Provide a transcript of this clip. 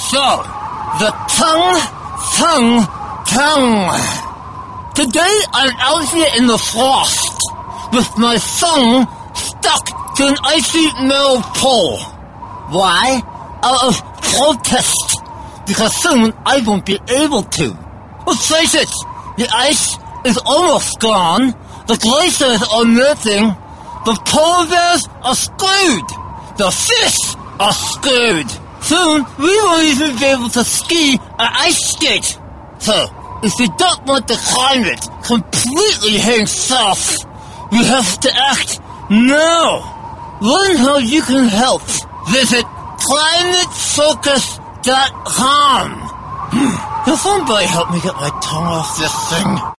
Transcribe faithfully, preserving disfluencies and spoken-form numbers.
So, the tongue, tongue, tongue. Today I'm out here in the frost with my tongue stuck to an icy metal pole. Why? Out of protest. Because soon I won't be able to. Let's face it, the ice is almost gone, the glacier is all melting, the polar bears are screwed, the fish are screwed. Soon we won't even be able to ski or ice skate. So, if we don't want the climate completely heading south, we have to act now. Learn how you can help. Visit climate focus dot com. Can somebody help me get my tongue off this thing?